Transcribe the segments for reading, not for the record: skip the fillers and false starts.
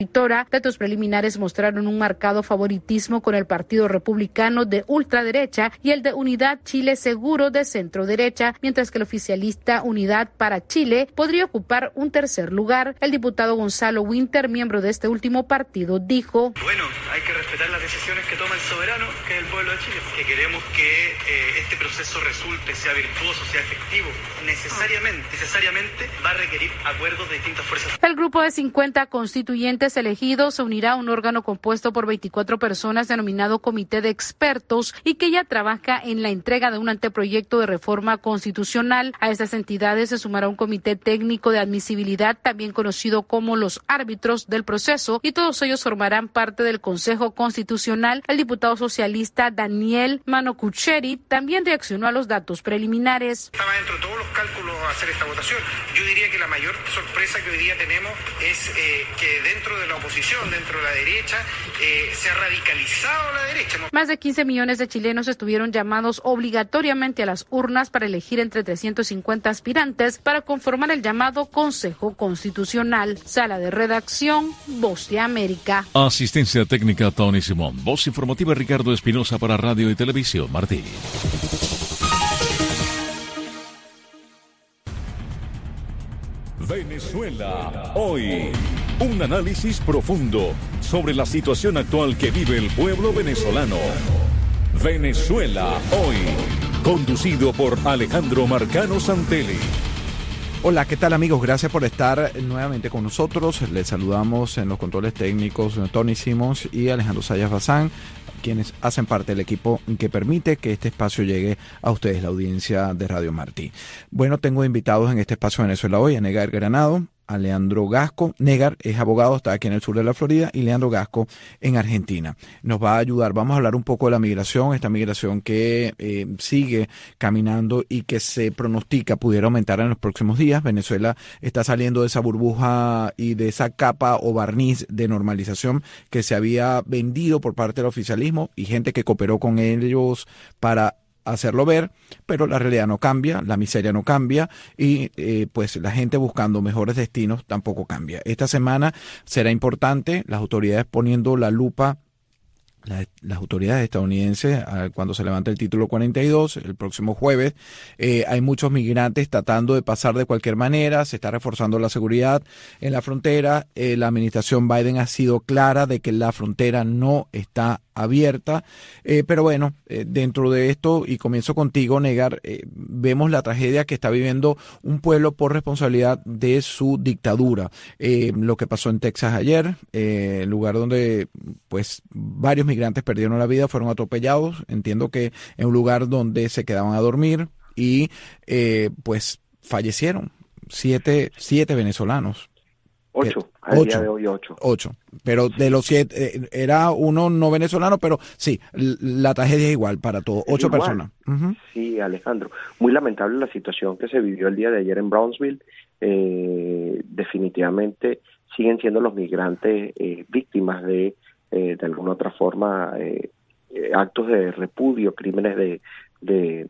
Datos preliminares mostraron un marcado favoritismo con el Partido Republicano de ultraderecha y el de Unidad Chile Seguro de centro derecha, mientras que el oficialista Unidad para Chile podría ocupar un tercer lugar. El diputado Gonzalo Winter, miembro de este último partido, dijo: bueno, hay que respetar las decisiones que toma el soberano, que es el pueblo de Chile, que queremos que este proceso resulte, sea virtuoso, sea efectivo, necesariamente va a requerir acuerdos de distintas fuerzas. El grupo de 50 constituyentes elegidos se unirá a un órgano compuesto por 24 personas denominado Comité de Expertos y que ya trabaja en la entrega de un anteproyecto de reforma constitucional. A estas entidades se sumará un comité técnico de admisibilidad, también conocido como los árbitros del proceso, y todos ellos formarán parte del Consejo Constitucional. El diputado socialista Daniel Manocucheri también reaccionó a los datos preliminares. Estaba dentro de todos los cálculos hacer esta votación. Yo diría que la mayor sorpresa que hoy día tenemos es que dentro de la oposición, dentro de la derecha, se ha radicalizado la derecha. Más de 15 millones de chilenos estuvieron llamados obligatoriamente a las urnas para elegir entre 350 aspirantes para conformar el llamado Consejo Constitucional. Sala de redacción, Voz de América. Asistencia técnica Tony Simón. Voz informativa Ricardo Espinosa para Radio y Televisión Martí. Venezuela hoy. Un análisis profundo sobre la situación actual que vive el pueblo venezolano. Venezuela hoy. Conducido por Alejandro Marcano Santelli. Hola, ¿qué tal amigos? Gracias por estar nuevamente con nosotros. Les saludamos en los controles técnicos Tony Simons y Alejandro Sayas Bazán, quienes hacen parte del equipo que permite que este espacio llegue a ustedes, la audiencia de Radio Martí. Bueno, tengo invitados en este espacio Venezuela hoy a Negar Granado, a Leandro Gasco. Negar es abogado, está aquí en el sur de la Florida, y Leandro Gasco en Argentina. Nos va a ayudar, vamos a hablar un poco de la migración, esta migración que sigue caminando y que se pronostica pudiera aumentar en los próximos días. Venezuela está saliendo de esa burbuja y de esa capa o barniz de normalización que se había vendido por parte del oficialismo y gente que cooperó con ellos para hacerlo ver, pero la realidad no cambia, la miseria no cambia y pues la gente buscando mejores destinos tampoco cambia. Esta semana será importante, las autoridades poniendo la lupa, las autoridades estadounidenses cuando se levanta el título 42 el próximo jueves. Hay muchos migrantes tratando de pasar de cualquier manera, se está reforzando la seguridad en la frontera. La administración Biden ha sido clara de que la frontera no está abierta, pero bueno, dentro de esto, y comienzo contigo, Negar, vemos la tragedia que está viviendo un pueblo por responsabilidad de su dictadura. Lo que pasó en Texas ayer, lugar donde pues varios migrantes perdieron la vida, fueron atropellados, entiendo que en un lugar donde se quedaban a dormir y pues fallecieron siete venezolanos. 8, al día de hoy 8. 8, pero de los 7, era uno no venezolano, pero sí, la tragedia es igual para todos, 8 personas. Uh-huh. Sí, Alejandro, muy lamentable la situación que se vivió el día de ayer en Brownsville. Definitivamente siguen siendo los migrantes víctimas de alguna otra forma, actos de repudio, crímenes de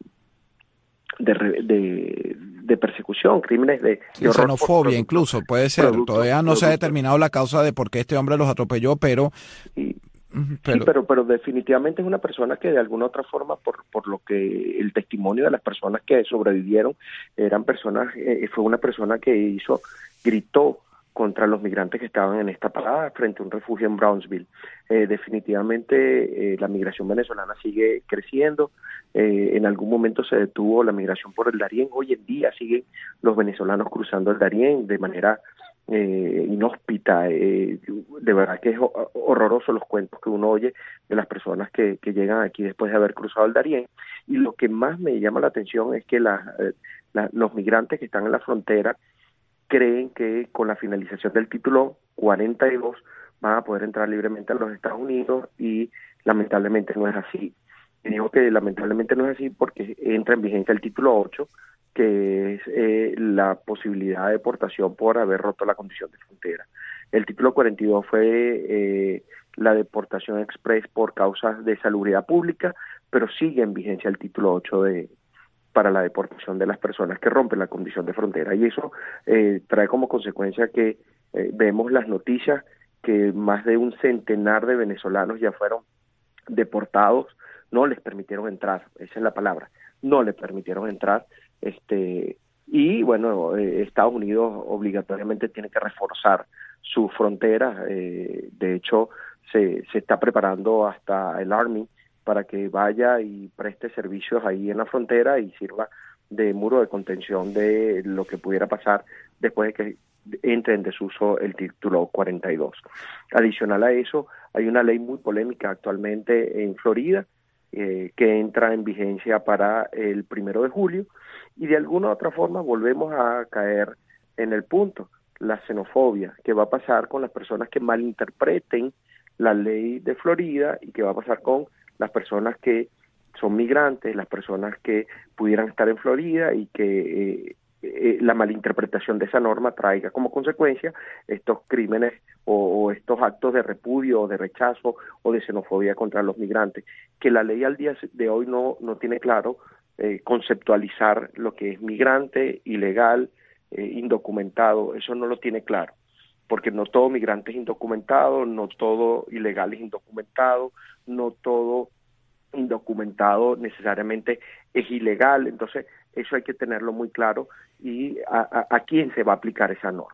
persecución, crímenes de xenofobia incluso, puede ser. Todavía no se ha determinado la causa de por qué este hombre los atropelló, pero... Pero definitivamente es una persona que de alguna otra forma, por lo que el testimonio de las personas que sobrevivieron, eran personas, fue una persona que gritó contra los migrantes que estaban en esta parada frente a un refugio en Brownsville. Definitivamente la migración venezolana sigue creciendo. En algún momento se detuvo la migración por el Darién. Hoy en día siguen los venezolanos cruzando el Darién de manera inhóspita. De verdad que es horroroso los cuentos que uno oye de las personas que llegan aquí después de haber cruzado el Darién. Y lo que más me llama la atención es que los migrantes que están en la frontera creen que con la finalización del título 42 van a poder entrar libremente a los Estados Unidos y lamentablemente no es así. Y digo que lamentablemente no es así porque entra en vigencia el título 8, que es la posibilidad de deportación por haber roto la condición de frontera. El título 42 fue la deportación express por causas de salubridad pública, pero sigue en vigencia el título 8 para la deportación de las personas que rompen la condición de frontera. Y eso trae como consecuencia que vemos las noticias que más de un centenar de venezolanos ya fueron deportados, no les permitieron entrar, esa es la palabra, no les permitieron entrar, y bueno, Estados Unidos obligatoriamente tiene que reforzar sus fronteras, de hecho se está preparando hasta el Army para que vaya y preste servicios ahí en la frontera y sirva de muro de contención de lo que pudiera pasar después de que entre en desuso el título 42. Adicional a eso, hay una ley muy polémica actualmente en Florida que entra en vigencia para el 1 de julio y de alguna u otra forma volvemos a caer en el punto, la xenofobia, que va a pasar con las personas que malinterpreten la ley de Florida y que va a pasar con las personas que son migrantes, las personas que pudieran estar en Florida y que la malinterpretación de esa norma traiga como consecuencia estos crímenes o estos actos de repudio o de rechazo o de xenofobia contra los migrantes, que la ley al día de hoy no tiene claro conceptualizar lo que es migrante, ilegal, indocumentado, eso no lo tiene claro, porque no todo migrante es indocumentado, no todo ilegal es indocumentado, no todo indocumentado necesariamente es ilegal, entonces eso hay que tenerlo muy claro y a quién se va a aplicar esa norma.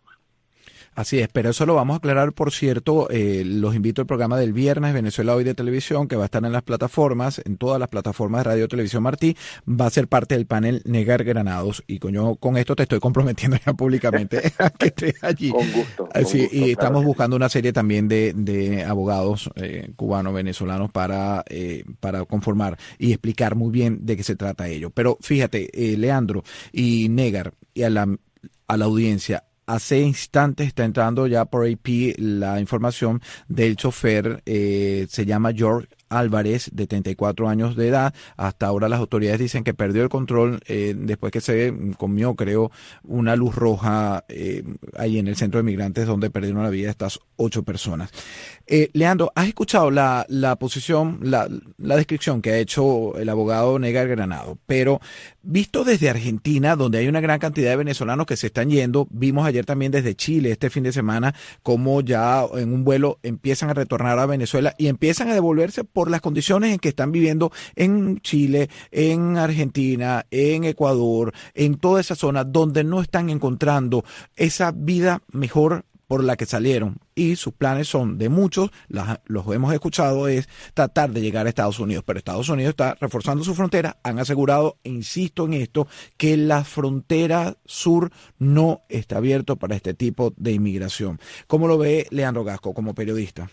Así es, pero eso lo vamos a aclarar, por cierto, los invito al programa del viernes Venezuela Hoy de Televisión, que va a estar en las plataformas, en todas las plataformas de Radio Televisión Martí, va a ser parte del panel Negar Granados, y con esto te estoy comprometiendo ya públicamente a que estés allí. Con gusto. Sí, y estamos claro, buscando una serie también de abogados cubanos, venezolanos, para conformar y explicar muy bien de qué se trata ello. Pero fíjate, Leandro y Negar, y a la audiencia, hace instantes está entrando ya por AP la información del chofer, se llama George Álvarez, de 34 años de edad. Hasta ahora las autoridades dicen que perdió el control después que se comió, creo, una luz roja ahí en el centro de migrantes, donde perdieron la vida estas 8 personas. Leandro, ¿has escuchado la posición, la descripción que ha hecho el abogado Negar Granado? Pero visto desde Argentina, donde hay una gran cantidad de venezolanos que se están yendo, vimos ayer también desde Chile este fin de semana cómo ya en un vuelo empiezan a retornar a Venezuela y empiezan a devolverse por las condiciones en que están viviendo en Chile, en Argentina, en Ecuador, en toda esa zona donde no están encontrando esa vida mejor por la que salieron, y sus planes son de muchos, los hemos escuchado, es tratar de llegar a Estados Unidos, pero Estados Unidos está reforzando su frontera. Han asegurado, e insisto en esto, que la frontera sur no está abierto para este tipo de inmigración. ¿Cómo lo ve Leandro Gasco como periodista?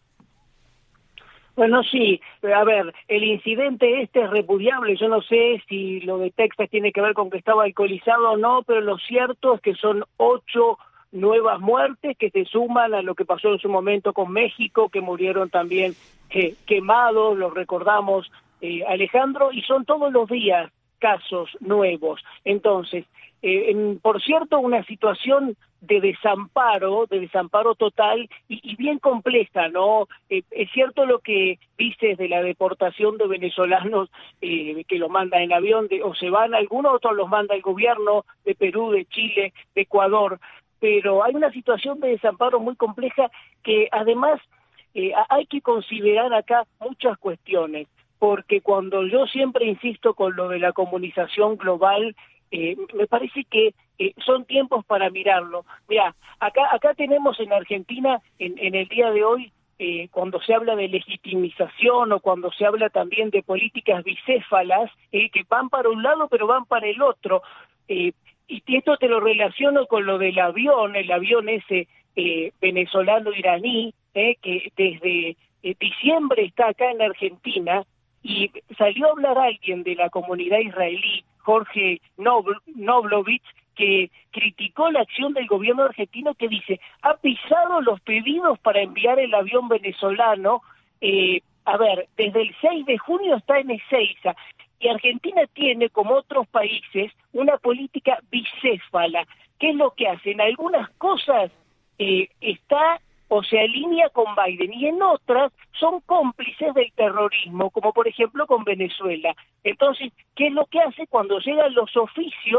Bueno, sí, a ver, el incidente es repudiable. Yo no sé si lo de Texas tiene que ver con que estaba alcoholizado o no, pero lo cierto es que son 8 nuevas muertes que se suman a lo que pasó en su momento con México, que murieron también quemados, los recordamos, Alejandro, y son todos los días casos nuevos. Entonces, por cierto, una situación de desamparo total y bien compleja, ¿no? Es cierto lo que dices de la deportación de venezolanos que los mandan en avión o se van, algunos otros los manda el gobierno de Perú, de Chile, de Ecuador, pero hay una situación de desamparo muy compleja que además hay que considerar acá muchas cuestiones, porque cuando yo siempre insisto con lo de la comunización global, me parece que son tiempos para mirarlo. Mira, acá tenemos en Argentina, en el día de hoy, cuando se habla de legitimización o cuando se habla también de políticas bicéfalas, que van para un lado pero van para el otro, y esto te lo relaciono con lo del avión, el avión ese venezolano-iraní, que desde diciembre está acá en Argentina, y salió a hablar alguien de la comunidad israelí, Jorge Noblovich, que criticó la acción del gobierno argentino, que dice, ha pisado los pedidos para enviar el avión venezolano. A ver, desde el 6 de junio está en Ezeiza, y Argentina tiene, como otros países, una política bicéfala. ¿Qué es lo que hace? En algunas cosas está o se alinea con Biden, y en otras son cómplices del terrorismo, como por ejemplo con Venezuela. Entonces, ¿qué es lo que hace? Cuando llegan los oficios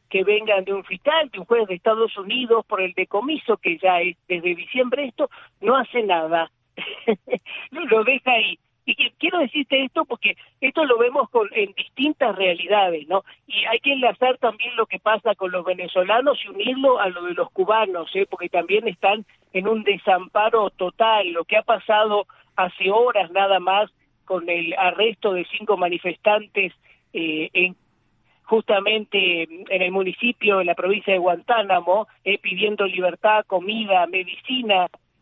que vengan de un fiscal, de un juez de Estados Unidos por el decomiso, que ya es desde diciembre esto, no hace nada. Lo deja ahí. Y quiero decirte esto porque esto lo vemos en distintas realidades, ¿no? Y hay que enlazar también lo que pasa con los venezolanos y unirlo a lo de los cubanos, porque también están en un desamparo total. Lo que ha pasado hace horas nada más con el arresto de 5 manifestantes justamente en el municipio, en la provincia de Guantánamo, pidiendo libertad, comida, medicina,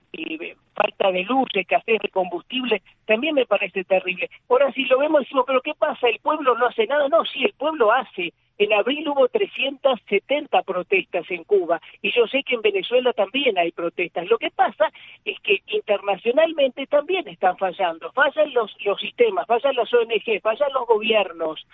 falta de luz, escasez de combustible, también me parece terrible. Ahora, si lo vemos, decimos, ¿pero qué pasa? ¿El pueblo no hace nada? No, sí, el pueblo hace. En abril hubo 370 protestas en Cuba, y yo sé que en Venezuela también hay protestas. Lo que pasa es que internacionalmente también están fallando. Fallan los sistemas, fallan las ONG, fallan los gobiernos.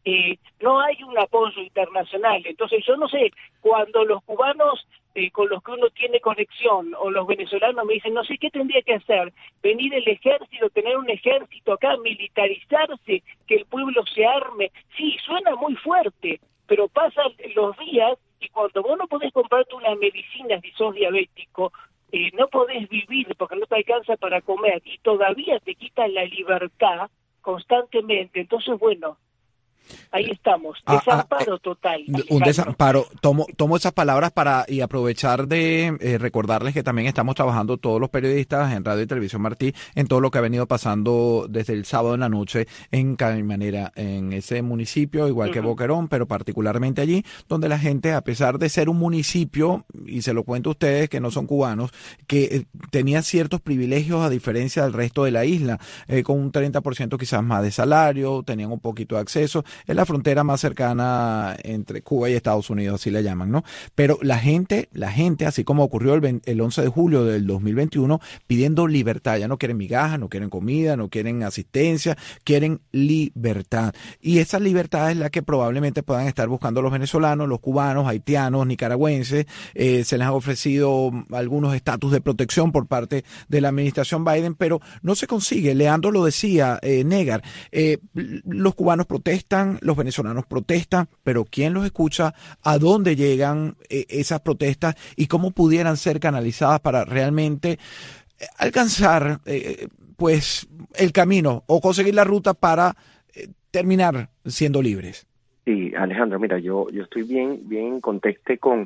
No hay un apoyo internacional. Entonces yo no sé, cuando los cubanos con los que uno tiene conexión o los venezolanos me dicen, no sé qué tendría que hacer, venir el ejército, tener un ejército acá, militarizarse, que el pueblo se arme, sí, suena muy fuerte, pero pasan los días y cuando vos no podés comprarte una medicina si sos diabético, no podés vivir porque no te alcanza para comer y todavía te quitan la libertad constantemente. Entonces, bueno, ahí estamos, desamparo total. Un desamparo. Tomo esas palabras y aprovechar de recordarles que también estamos trabajando todos los periodistas en Radio y Televisión Martí en todo lo que ha venido pasando desde el sábado en la noche en Caimanera, en ese municipio, igual que Boquerón, pero particularmente allí, donde la gente, a pesar de ser un municipio, y se lo cuento a ustedes que no son cubanos, que tenía ciertos privilegios a diferencia del resto de la isla, con un 30% quizás más de salario, tenían un poquito de acceso. Es la frontera más cercana entre Cuba y Estados Unidos, así la llaman, ¿no? Pero la gente, así como ocurrió el 11 de julio del 2021, pidiendo libertad. Ya no quieren migajas, no quieren comida, no quieren asistencia, quieren libertad. Y esa libertad es la que probablemente puedan estar buscando los venezolanos, los cubanos, haitianos, nicaragüenses. Se les ha ofrecido algunos estatus de protección por parte de la administración Biden, pero no se consigue. Leandro lo decía, Negar, los cubanos protestan, los venezolanos protestan, pero ¿quién los escucha? ¿A dónde llegan esas protestas? ¿Y cómo pudieran ser canalizadas para realmente alcanzar pues el camino o conseguir la ruta para terminar siendo libres? Sí, Alejandro, mira, yo estoy bien conteste con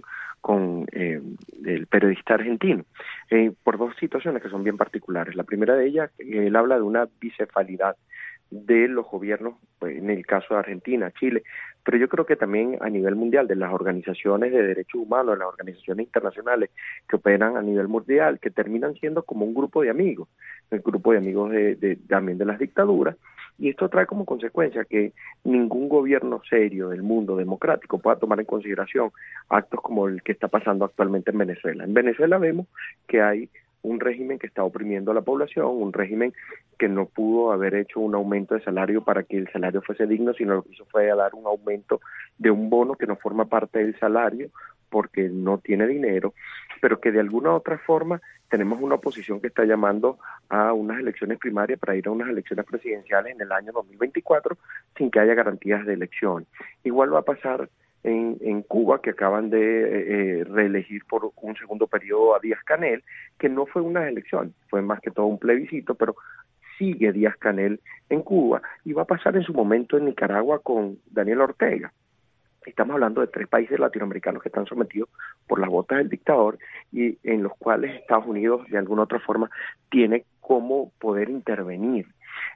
el periodista argentino, por dos situaciones que son bien particulares. La primera de ellas, él habla de una bicefalidad de los gobiernos, pues, en el caso de Argentina, Chile, pero yo creo que también a nivel mundial, de las organizaciones de derechos humanos, de las organizaciones internacionales que operan a nivel mundial, que terminan siendo como un grupo de amigos, el grupo de amigos también de las dictaduras, y esto trae como consecuencia que ningún gobierno serio del mundo democrático pueda tomar en consideración actos como el que está pasando actualmente en Venezuela. En Venezuela vemos que hay un régimen que está oprimiendo a la población, un régimen que no pudo haber hecho un aumento de salario para que el salario fuese digno, sino lo que hizo fue dar un aumento de un bono que no forma parte del salario porque no tiene dinero, pero que de alguna u otra forma tenemos una oposición que está llamando a unas elecciones primarias para ir a unas elecciones presidenciales en el año 2024 sin que haya garantías de elección. Igual va a pasar en Cuba, que acaban de reelegir por un segundo periodo a Díaz-Canel, que no fue una elección, fue más que todo un plebiscito, pero sigue Díaz-Canel en Cuba, y va a pasar en su momento en Nicaragua con Daniel Ortega. Estamos hablando de 3 países latinoamericanos que están sometidos por las botas del dictador y en los cuales Estados Unidos de alguna otra forma tiene cómo poder intervenir.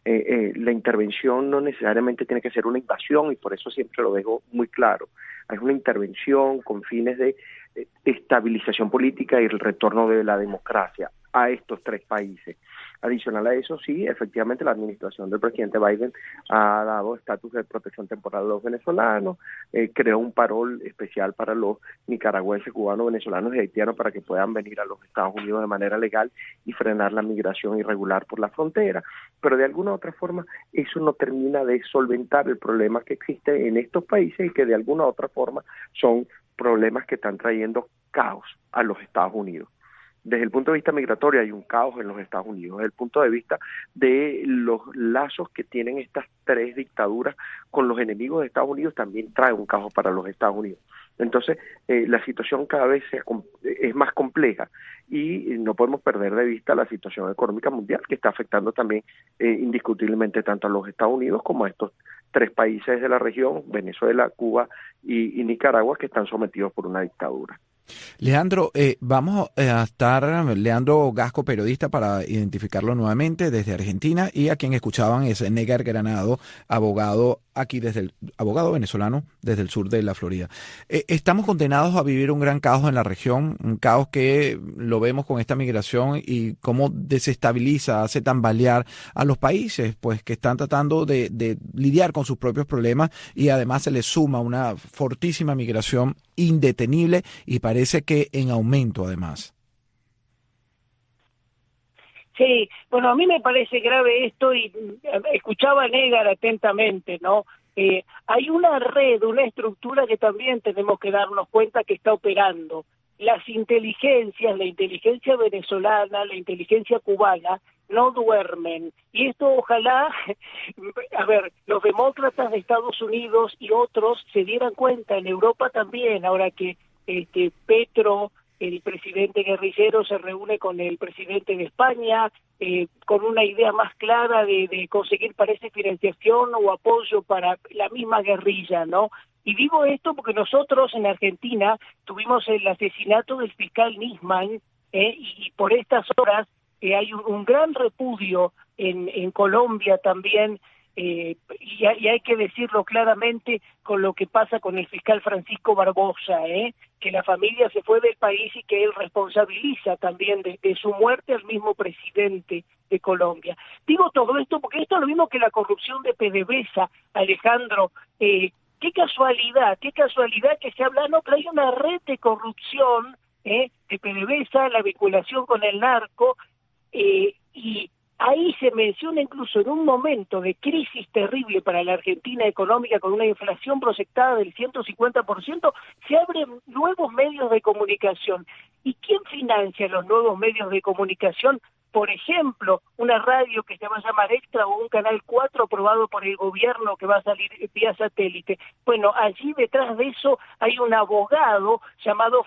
La intervención no necesariamente tiene que ser una invasión, y por eso siempre lo dejo muy claro. Es una intervención con fines de estabilización política y el retorno de la democracia a estos 3 países. Adicional a eso, sí, efectivamente la administración del presidente Biden ha dado estatus de protección temporal a los venezolanos, creó un parol especial para los nicaragüenses, cubanos, venezolanos y haitianos para que puedan venir a los Estados Unidos de manera legal y frenar la migración irregular por la frontera, pero de alguna u otra forma eso no termina de solventar el problema que existe en estos países y que de alguna u otra forma son problemas que están trayendo caos a los Estados Unidos. Desde el punto de vista migratorio hay un caos en los Estados Unidos. Desde el punto de vista de los lazos que tienen estas 3 dictaduras con los enemigos de Estados Unidos, también trae un caos para los Estados Unidos. Entonces, la situación cada vez es más compleja y no podemos perder de vista la situación económica mundial que está afectando también indiscutiblemente tanto a los Estados Unidos como a estos 3 países de la región, Venezuela, Cuba y Nicaragua, que están sometidos por una dictadura. Leandro, vamos a estar, Leandro Gasco, periodista, para identificarlo nuevamente desde Argentina, y a quien escuchaban es Negar Granado, abogado aquí abogado venezolano desde el sur de la Florida. Estamos condenados a vivir un gran caos en la región, un caos que lo vemos con esta migración y cómo desestabiliza, hace tambalear a los países, pues que están tratando de lidiar con sus propios problemas, y además se les suma una fortísima migración indetenible y parece que en aumento además. Sí, bueno, a mí me parece grave esto y escuchaba a Negar atentamente, ¿no? Hay una red, una estructura que también tenemos que darnos cuenta que está operando. Las inteligencias, la inteligencia venezolana, la inteligencia cubana, no duermen. Y esto ojalá, a ver, los demócratas de Estados Unidos y otros se dieran cuenta, en Europa también, ahora que Petro, el presidente guerrillero, se reúne con el presidente de España, con una idea más clara de conseguir, parece, financiación o apoyo para la misma guerrilla, ¿no? Y digo esto porque nosotros en Argentina tuvimos el asesinato del fiscal Nisman, y por estas horas hay un gran repudio en Colombia también, y hay que decirlo claramente con lo que pasa con el fiscal Francisco Barbosa, que la familia se fue del país y que él responsabiliza también de su muerte al mismo presidente de Colombia. Digo todo esto porque esto es lo mismo que la corrupción de PDVSA, Alejandro. Qué casualidad que se habla, no, pero hay una red de corrupción de PDVSA, la vinculación con el narco, y ahí se menciona incluso en un momento de crisis terrible para la Argentina económica, con una inflación proyectada del 150%, se abren nuevos medios de comunicación. ¿Y quién financia los nuevos medios de comunicación? Por ejemplo, una radio que se va a llamar Extra o un Canal 4 aprobado por el gobierno que va a salir vía satélite. Bueno, allí detrás de eso hay un abogado llamado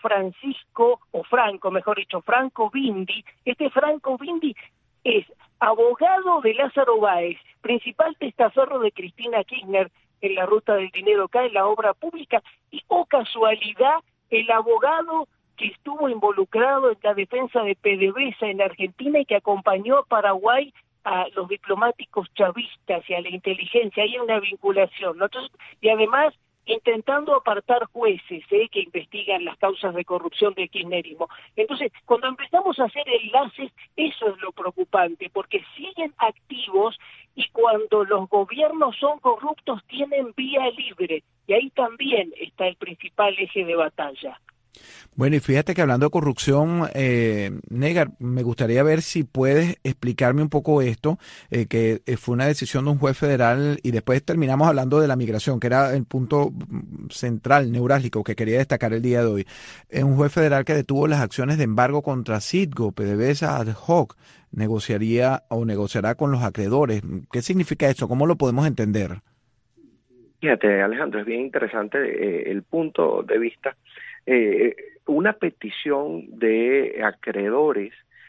Franco Bindi. Este Franco Bindi es abogado de Lázaro Báez, principal testaferro de Cristina Kirchner en la ruta del dinero acá en la obra pública, y, oh casualidad, el abogado que estuvo involucrado en la defensa de PDVSA en Argentina y que acompañó a Paraguay a los diplomáticos chavistas y a la inteligencia. Hay una vinculación, ¿no? Entonces, y además intentando apartar jueces que investigan las causas de corrupción del kirchnerismo. Entonces, cuando empezamos a hacer enlaces, eso es lo preocupante, porque siguen activos, y cuando los gobiernos son corruptos tienen vía libre, y ahí también está el principal eje de batalla. Bueno, y fíjate que hablando de corrupción, Negar, me gustaría ver si puedes explicarme un poco esto, que fue una decisión de un juez federal, y después terminamos hablando de la migración, que era el punto central, neurálgico, que quería destacar el día de hoy. Un juez federal que detuvo las acciones de embargo contra Citgo, PDVSA ad hoc, negociará con los acreedores. ¿Qué significa eso? ¿Cómo lo podemos entender? Fíjate, Alejandro, es bien interesante el punto de vista. Una petición de acreedores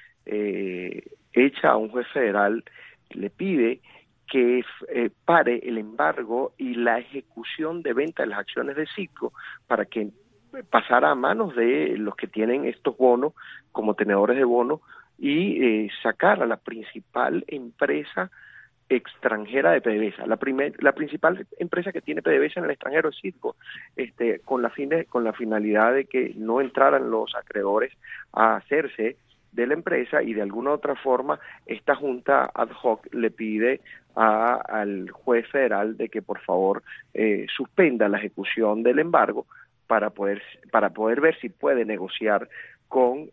hecha a un juez federal le pide que pare el embargo y la ejecución de venta de las acciones de Citgo para que pasara a manos de los que tienen estos bonos como tenedores de bonos, y sacar a la principal empresa extranjera de PDVSA. La principal empresa que tiene PDVSA en el extranjero es Citgo, con la finalidad de que no entraran los acreedores a hacerse de la empresa, y de alguna otra forma esta junta ad hoc le pide al juez federal de que por favor suspenda la ejecución del embargo para poder ver si puede negociar con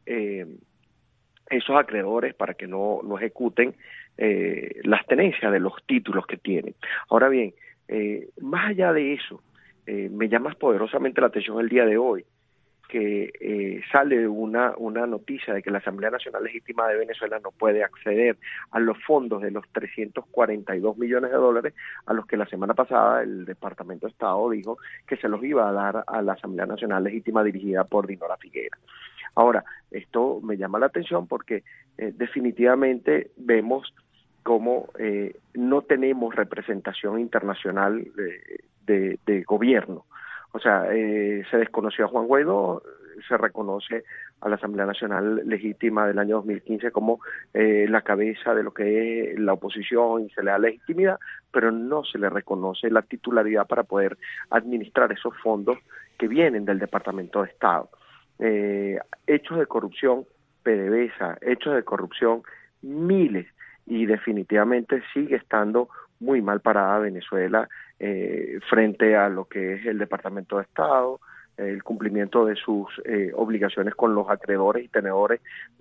esos acreedores para que no ejecuten las tenencias de los títulos que tienen. Ahora bien, más allá de eso, me llama poderosamente la atención el día de hoy que sale una noticia de que la Asamblea Nacional Legítima de Venezuela no puede acceder a los fondos de los 342 millones de dólares a los que la semana pasada el Departamento de Estado dijo que se los iba a dar a la Asamblea Nacional Legítima dirigida por Dinora Figuera. Ahora, esto me llama la atención porque definitivamente vemos cómo no tenemos representación internacional de gobierno. O sea, se desconoció a Juan Guaidó, se reconoce a la Asamblea Nacional Legítima del año 2015 como la cabeza de lo que es la oposición y se le da legitimidad, pero no se le reconoce la titularidad para poder administrar esos fondos que vienen del Departamento de Estado. Hechos de corrupción, PDVSA, hechos de corrupción, miles, y definitivamente sigue estando muy mal parada Venezuela frente a lo que es el Departamento de Estado, el cumplimiento de sus obligaciones con los acreedores y tenedores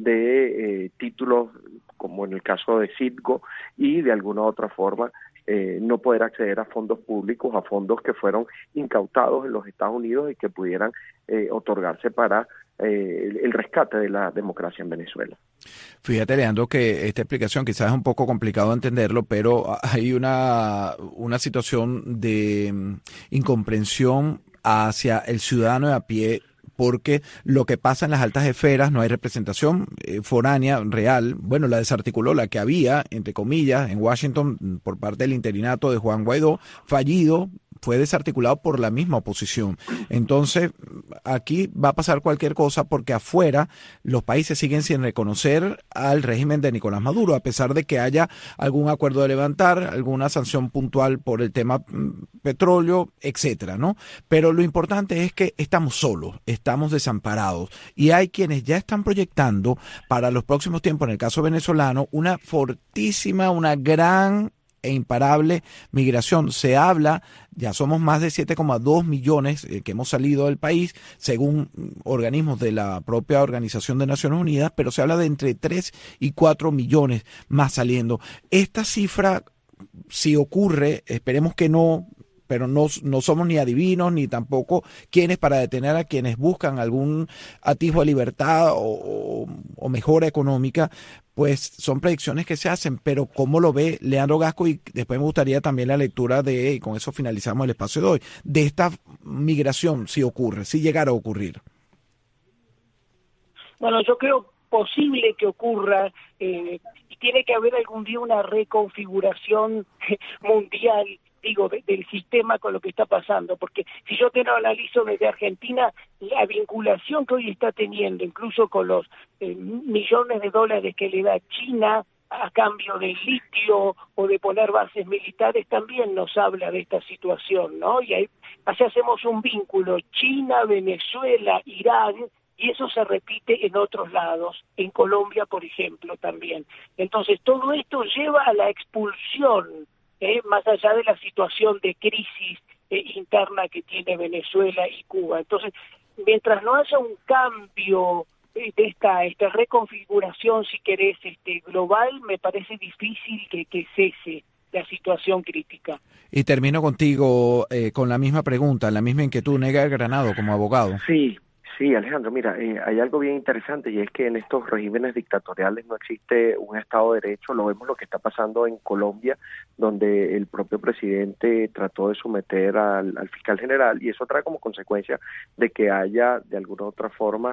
de títulos, como en el caso de Citgo, y de alguna otra forma no poder acceder a fondos públicos, a fondos que fueron incautados en los Estados Unidos y que pudieran otorgarse para el rescate de la democracia en Venezuela. Fíjate, Leandro, que esta explicación quizás es un poco complicado de entenderlo, pero hay una situación de incomprensión hacia el ciudadano de a pie, porque lo que pasa en las altas esferas no hay representación foránea real. Bueno, la desarticuló la que había, entre comillas, en Washington por parte del interinato de Juan Guaidó, fallido, fue desarticulado por la misma oposición. Entonces, aquí va a pasar cualquier cosa porque afuera los países siguen sin reconocer al régimen de Nicolás Maduro, a pesar de que haya algún acuerdo de levantar, alguna sanción puntual por el tema petróleo, etcétera, ¿no? Pero lo importante es que estamos solos, estamos desamparados y hay quienes ya están proyectando para los próximos tiempos, en el caso venezolano, una fortísima, una gran e imparable migración. Se habla, ya somos más de 7,2 millones que hemos salido del país, según organismos de la propia Organización de Naciones Unidas, pero se habla de entre 3 y 4 millones más saliendo. Esta cifra, si ocurre, esperemos que no, pero no somos ni adivinos ni tampoco quienes para detener a quienes buscan algún atisbo de libertad o mejora económica, pues son predicciones que se hacen, pero ¿cómo lo ve Leandro Gasco? Y después me gustaría también la lectura y con eso finalizamos el espacio de hoy, de esta migración, si ocurre, si llegara a ocurrir. Bueno, yo creo posible que ocurra, y tiene que haber algún día una reconfiguración mundial, del sistema con lo que está pasando, porque si yo te lo analizo desde Argentina, la vinculación que hoy está teniendo, incluso con los millones de dólares que le da China a cambio de litio o de poner bases militares, también nos habla de esta situación, ¿no? Y ahí así hacemos un vínculo, China, Venezuela, Irán, y eso se repite en otros lados, en Colombia, por ejemplo, también. Entonces, todo esto lleva a la expulsión, más allá de la situación de crisis interna que tiene Venezuela y Cuba. Entonces, mientras no haya un cambio de esta reconfiguración, si querés, global, me parece difícil que cese la situación crítica. Y termino contigo con la misma pregunta, la misma inquietud, Negar Granado, como abogado. Sí, Alejandro, mira, hay algo bien interesante y es que en estos regímenes dictatoriales no existe un Estado de Derecho. Lo vemos lo que está pasando en Colombia, donde el propio presidente trató de someter al fiscal general y eso trae como consecuencia de que haya de alguna u otra forma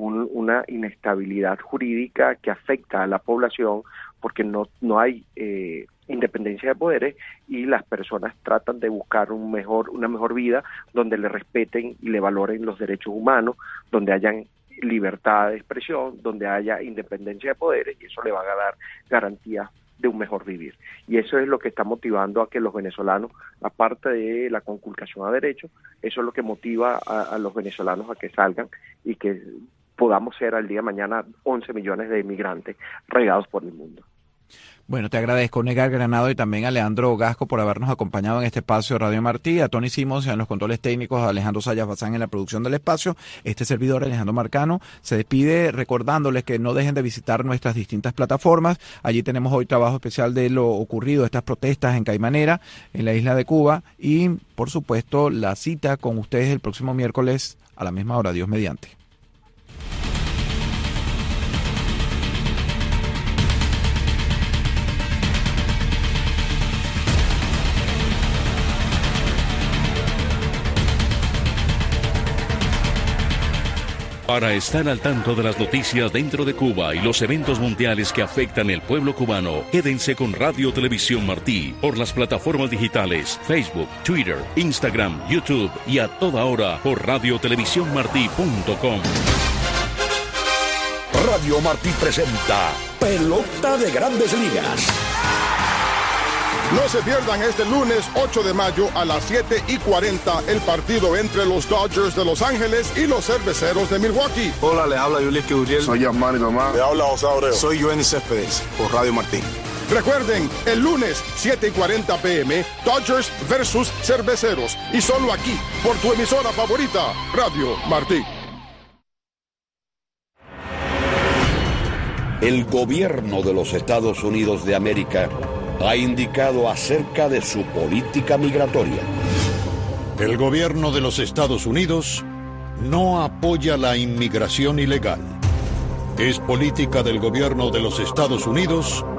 una inestabilidad jurídica que afecta a la población porque no hay independencia de poderes y las personas tratan de buscar una mejor vida donde le respeten y le valoren los derechos humanos, donde hayan libertad de expresión, donde haya independencia de poderes y eso le va a dar garantías de un mejor vivir. Y eso es lo que está motivando a que los venezolanos, aparte de la conculcación a derechos, eso es lo que motiva a los venezolanos a que salgan y que podamos ser al día de mañana 11 millones de inmigrantes regados por el mundo. Bueno, te agradezco, Negar Granado, y también a Leandro Gasco por habernos acompañado en este espacio de Radio Martí, a Tony Simons en los controles técnicos, a Alejandro Sayas Bazán en la producción del espacio. Este servidor, Alejandro Marcano, se despide recordándoles que no dejen de visitar nuestras distintas plataformas. Allí tenemos hoy trabajo especial de lo ocurrido, estas protestas en Caimanera, en la isla de Cuba, y por supuesto la cita con ustedes el próximo miércoles a la misma hora, Dios mediante. Para estar al tanto de las noticias dentro de Cuba y los eventos mundiales que afectan el pueblo cubano, quédense con Radio Televisión Martí por las plataformas digitales Facebook, Twitter, Instagram, YouTube y a toda hora por radiotelevisiónmartí.com. Radio Martí presenta Pelota de Grandes Ligas. No se pierdan este lunes 8 de mayo a las 7:40 el partido entre los Dodgers de Los Ángeles y los Cerveceros de Milwaukee. Hola, le habla Yulísquez Uriel. Soy Yasmani Tomás. Le habla José Abreu. Soy Joenny Céspedes por Radio Martí. Recuerden, el lunes 7:40 p.m. Dodgers versus Cerveceros. Y solo aquí, por tu emisora favorita, Radio Martí. El gobierno de los Estados Unidos de América ha indicado acerca de su política migratoria. El gobierno de los Estados Unidos no apoya la inmigración ilegal. Es política del gobierno de los Estados Unidos